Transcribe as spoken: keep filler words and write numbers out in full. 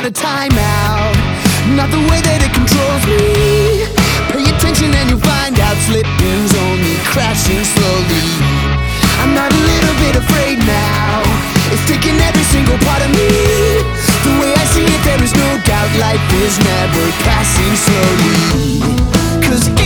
a timeout, not the way that it controls me. Pay attention and you'll find out slipping's only crashing slowly. I'm not a little bit afraid now, it's taking every single part of me. The way I see it, there is no doubt life is never passing slowly. 'Cause